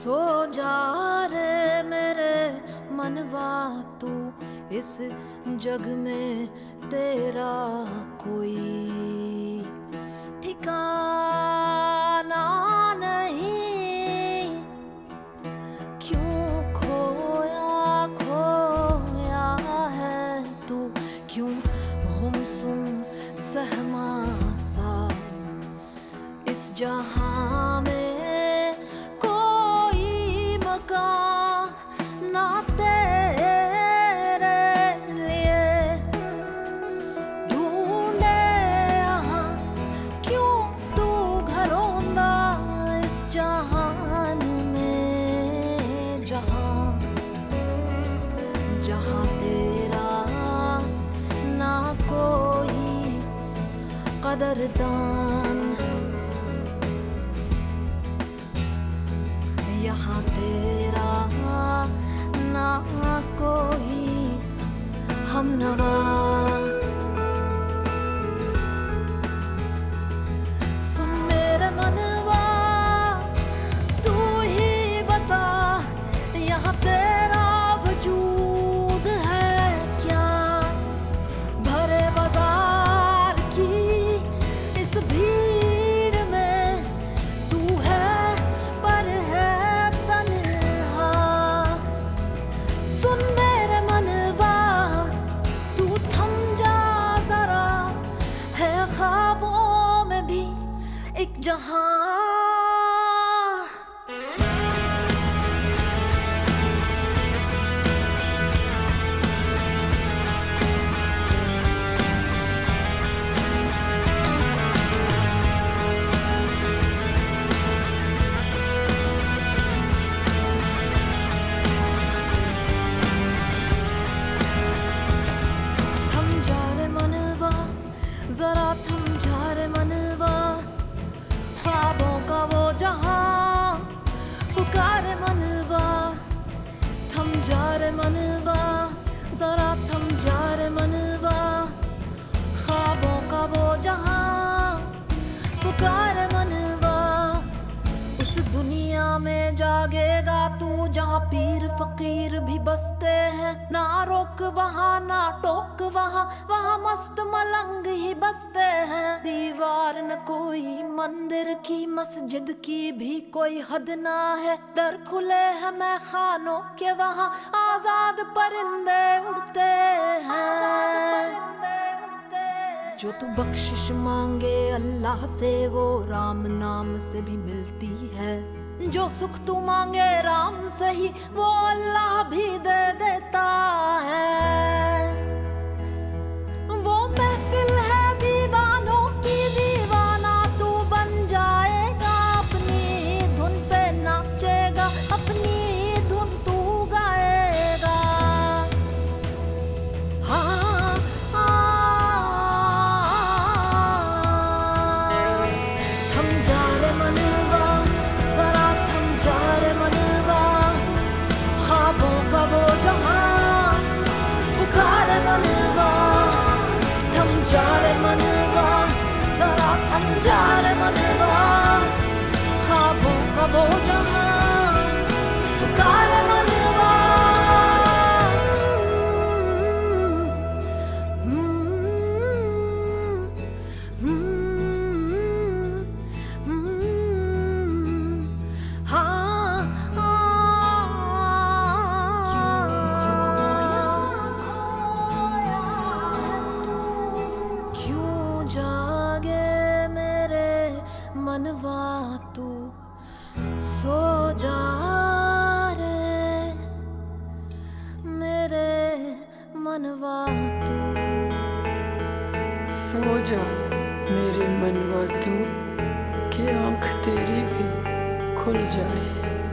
सो जा रे मेरे मनवा तू, इस जग में तेरा कोई ठिकाना नहीं। क्यों खोया खोया है तू, क्यों गुमसुम सहमा सा इस जहां में ना तेरे लिए ढूंढे यहाँ, क्यों तू घरोंदा इस जहान में, जहाँ जहाँ तेरा ना कोई कदरदान, यहाँ तेरा ना कोई हमनवा। सुन मेरे मनवा तू ही बता, यहाँ तेरा वजूद है क्या? भरे बाजार की इस भीड़ में तू है पर है तन्हा। सुन मेरे मनवा तू थम जा जरा, है ख्वाबों में भी एक जहां। जरा थम जा रे मनवा, ख्वाबों का वो जहां पुकारे मनवा। थम जा रे मनवा, जरा थम जा रे मनवा, ख्वाबों का वो जहां पुकारे मनवा। उस दुनिया में जागेगा तू जहाँ पीर फकीर भी बसते हैं, ना रोक वहाँ ना टोक वहाँ, वहाँ मस्त मलंग ही बसते हैं। दीवार न कोई मंदिर की, मस्जिद की भी कोई हद ना है, दर खुले हैं मैं खानों के वहाँ, आजाद परिंदे उड़ते हैं। जो तू बख्शिश मांगे अल्लाह से वो राम नाम से भी मिलती है, जो सुख तू मांगे राम से ही वो अल्लाह भी दे देता है। वो महफिल है दीवानों की, दीवाना तू बन जाएगा, अपनी धुन पे नाचेगा, अपनी धुन तू गाएगा। हाँ थम जा रे मनवा, जरा थम जा रे मनवा, ख्वाबों का वो जहां पुकारे मनवा। थम जा रे मनवा, जरा थम जा रे मनवा, ख्वाबों का वो जहां पुकारे मनवा। मनवा तू सो जा रे मेरे मनवा तू, सो जा मेरे मनवा तू, कि आँख तेरी भी खुल जाए।